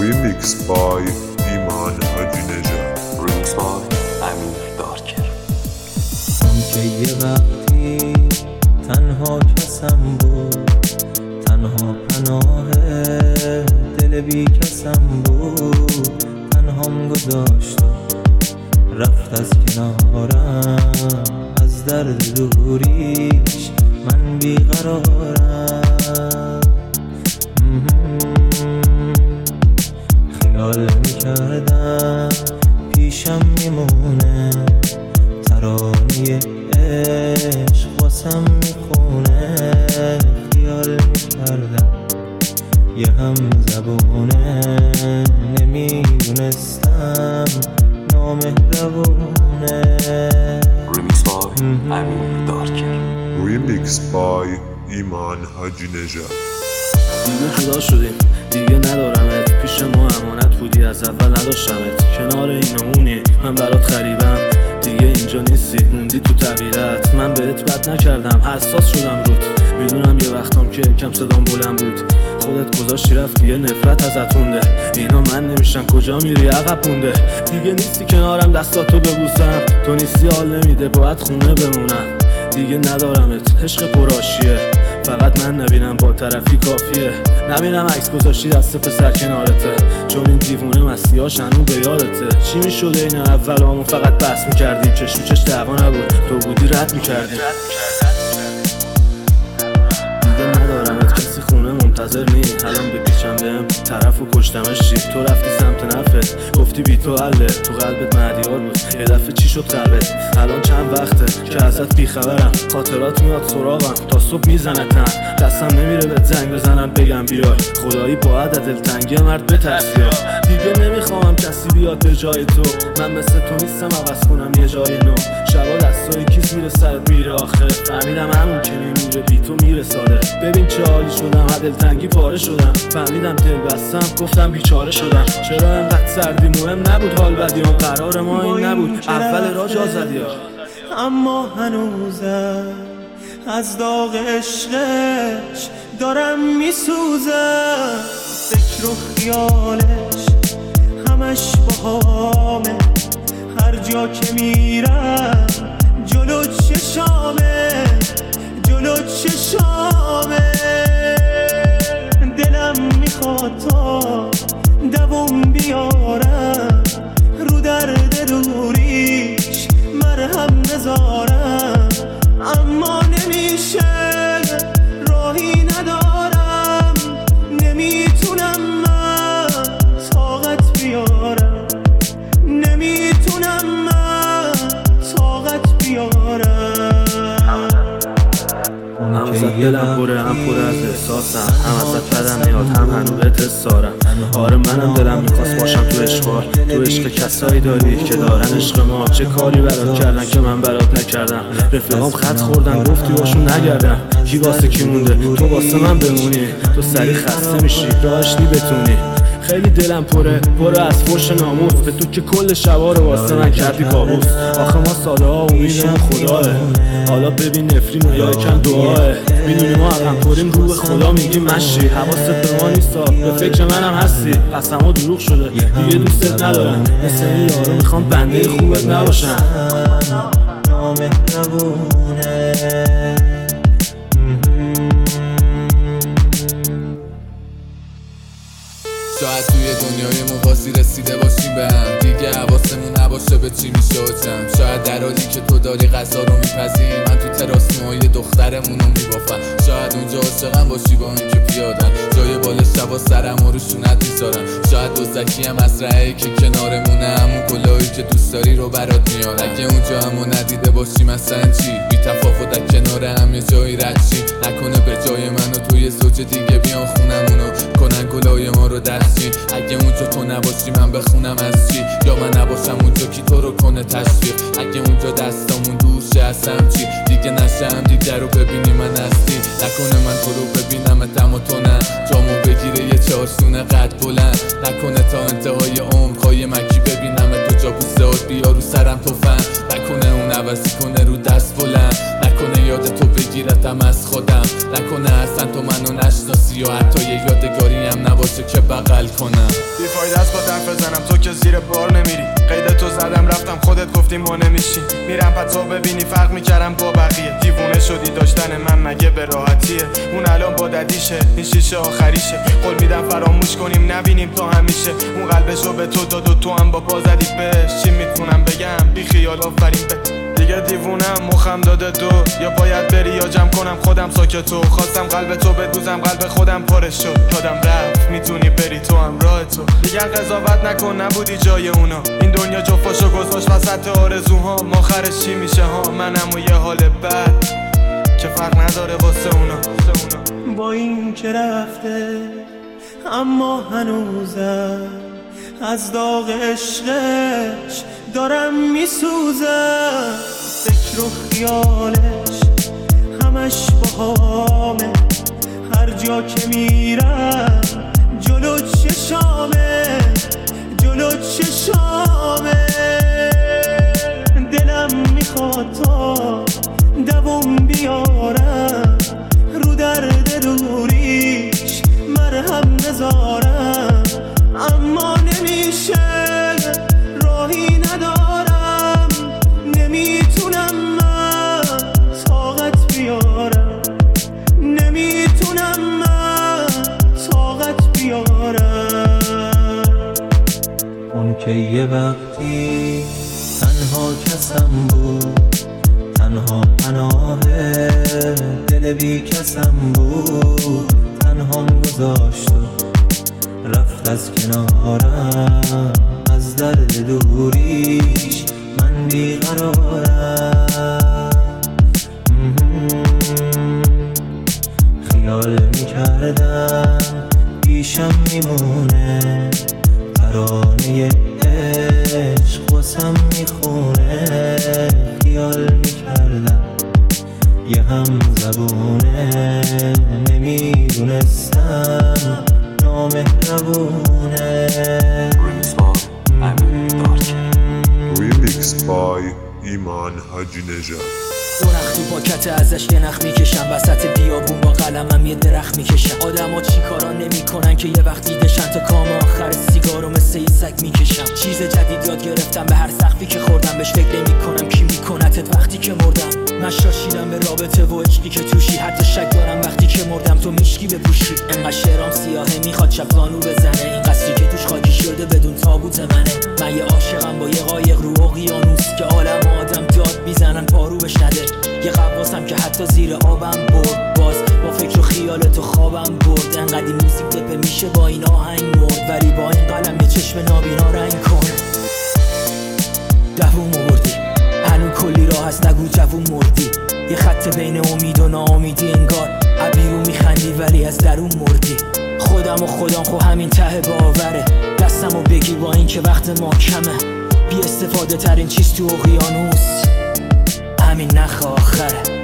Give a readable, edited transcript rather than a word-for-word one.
Remix by ایمان حاجی نژاد. Remix by امیر دارکر. که یه وقتی تنها کسم بود، تنها پناه دل بی کسم بود، تنهام گذاشت رفت از کنارم، از درد دوریش من بیقرارم. خیال میکردم پیشم میمونه، ترانه عشق واسم میخونه. خیال میکردم یه هم زبونه، نمیدونستم نامهربونه. Remix by امیر دارکر. Remix by ایمان حاجی نژاد. دیگه جدا شدیم، دیگه ندارمت پیش ما، امانت بودی از اول نداشتمت. کنار اینمونی من برات خریبم، دیگه اینجا نیستی موندی تو تغییرات. من بهت بد نکردم، حساس شدم روت. میدونم یه وقتام که کم صدام بلند بود، خودت گذاشتی رفتی یه نفرت ازت مونده. اینا من نمیشن کجا میری عقب مونده. دیگه نیستی کنارم دستاتو ببوسم، تو نیستی حال نمیده باید خونه بمونم. دیگه ندارمت عشق پرآشیه، فقط من نبینم با طرفی کافیه. نبینم عکس گذاشتی دست پسر کنارته، چون این دیوونه مسیحاش هنوز به یادته. چی میشده این اولامون فقط بس میکردیم، چش تو چش دعوا نبود تو بودی رد میکردیم. دیگه ندارمت کسی خونه منتظر نی، الان بپیچم بهم طرف و کشتمش چی. تو رفتی سمت نفت گفتی بی تو حله، تو قلبت مهدیار بود یه دفعه چی شد قلبت. الان چند وقته که ازت بیخبرم، خاطرات میاد سراغم تا صبح میزنتم. دستم نمیره بهت زنگ بزنم بگم بیای، خدایی باید از دلتنگی مرد بترسی. دیگه نمیخوام کسی بیاد به جای تو، من مثل تو نیستم عوض کنم یه جای نو. شبا دستای کیس میره سرت میره آخه، فهمیدم همون که میمیره بی تو میره ساده. ببین چه حالی شدم، از دلتنگی پاره شدم. فهمیدم دل بستم گفتم بیچاره شدم. چرا انقدر سردی مهم نبود حال بدیام، قرار ما این نبود اول را جا زدی. اما هنوزم از داغ عشقش دارم میسوزم. فکر و خیالش همش باهامه، هر جا که میرم جلو چشامه، جلو چشامه. دلم میخواد تا دوام بیارم، رو درد دوریش مرهم نذارم. اما نمیشه، راهی ندارم، نمیتونم من طاقت بیارم، نمیتونم من طاقت بیارم. هم ازت دلم پره هم پره از احساسم، هم ازت بدم میاد هم هنو بهت حسارم. آره منم دلم میخواست باشم تو عشقار، تو عشق کسایی داری که دارن عشق ما. چه کاری برات کردن که من برات نکردم، رفیقام خط خوردن گفتی باشون نگردم. کی واسه کی مونده تو واسه من بمونی، تو سری خسته میشی راهش نی بتونی. خیلی دلم پره از فوش ناموس، به تو که کل شبا رو واسه من کردی کابوس. آخه ما ساده ها امیدمون خداه، حالا ببین نفرین و یا یکم دعاه. میدونی ما عقم پریم رو به خدا میگیم مشی، حواست به ما نیستا به فکر منم هستی. پس اما دروغ شده دیگه دوستت ندارم، مثل این یارو میخوام بنده خوبت نباشم. نامهربونه. شاید توی دنیای موازی رسیده باشیم به هم، دیگه حواسمون نباشه به چی میشه و شاید در حالی که تو داری غذا رو میپزی، من تو تراس موهای دخترمون رو میبافم. شاید اونجا عاشقم باشی با این که پیادن، جای بال شبا سرم رو روشونت میذارم. شاید دوزکی هم مزرعه‌ای که کنارمونه، همون کلاهی که دوست داری رو برات میارم. اگه اونجا همو ندیده باشی مثلا چی، بی تفاوت در کنار هم یه جایی رد چی. نکنه به جای من و تو یه زوج دیگه بیان خونمونو کنن گلای ما رو دستچین. اگه اونجا تو نباشی من بخونم از چی، یا من نباشم اونجا کی تو رو کنه تشویق. اگه اونجا دستامون دوشه هستم چی، دیگه نشم دیگه رو ببینی من هستی. نکنه من تو رو ببینم اما تو نه، جامو بگیره یه چارسونه قد بلند. نکنه تا انتهای عمر خواهی مکی ببینم تو جا بوسهات بیا رو سرم تو فهم. نکنه اون عوضی کنه رو دست بلند، نکنه یاد تو بگیره گیرتم از خودم، نکنه اصلا تو منو نشناسی و حتی یه یادگاری هم نباشه که بغل کنم. بیفاید است با حرف بزنم، تو که زیر بار نمیری. قید تو زدم رفتم، خودت گفتی ما نمیشیم. میرم پس تو ببینی فرق میکردم با بقیه. دیوونه شدی داشتن من مگه به راحتیه؟ اون الان با ددیشه، این شیشه آخریشه. قول میدم فراموش کنیم نبینیم تا همیشه. اون قلبشو به تو داد و تو هم با پا زدی بهش. چی میتونم بگم بی خیال آفرین به دیگه دیوونم، مخم داده دو. یا باید بری یا جمع کنم خودم ساکتو. خواستم قلب تو بدوزم، قلب خودم پرش شد. یادم رفت میتونی بری تو همراه تو. دیگه قضاوت نکن نبودی جای اونا. این دنیا جفاشو گذاشت وسط آرزوها. آخرش چی میشه ها؟ منم و یه حال بد که فرق نداره واسه اونا. با این که رفته اما هنوزم از داغ عشقش دارم میسوزم. فکر و خیالش همش باهامه، هر جا که میرم جلو چشامه، جلو چشامه. دلم میخواد تا دوام بیارم، رو درد روریش مرهم نذارم. اما نمیشه، راهی ندارم، نمیتونم من طاقت بیارم، نمیتونم من طاقت بیارم. اون که یه وقتی تنها کسم بود، تنها پناه دل بی کسم بود. تنهام گذاشت و رفت از کنارم، از درد دوریش من بیقرارم. خیال میکردم پیشم میمونه، ترانه عشق واسم میخونه. خیال میکردم یه هم زبونه، نمیدونستم نامهربونه. Remix by ایمان حاجی نژاد. درخت تو پاکت ازش یه نخ میکشم، وسط بیابون با قلمم یه درخت میکشم. آدما چی کارا نمیکنن که یه وقت دیدشن، تا کام آخر سیگارو مثل یه سگ میکشم. چیز جدید یاد گرفتم، به هر سقفی که خوردم بهش فکر نمیکنم کی میکنتت وقتی که مردم. من شاشیدم به رابطه و عشقی که توشی، حتی شک دارم وقتی که مردم تو میشکی بپوشی. انقدر شعرام سیاهه میخواد شب زانو بزنه، این قصری که توش خاکی شده بدون تابوت منه. من یه عاشقم با یه قایق رو اقیانوس، که عالم آدم داد میزنن پارو بش نده. یه قواسم که حتی زیر آبم برد، باز با فکر و خیال تو خوابم برد. انقدر این موزیک دپه میشه با این آهنگ مرد، ولی با این قلم یه چشم نابینا رنگ کن. دووم آوردی هنو کلی راه هست، نگو جوون مردی. یه خط بین امید و ناامیدی، انگار عبیرو میخندی ولی از درون مردی. خودم و خودم خو همین ته باوره، دستمو بگیر با این که وقت ما کمه. بی استفاده ترین چیز تو اقیانوس همین نخ آخره.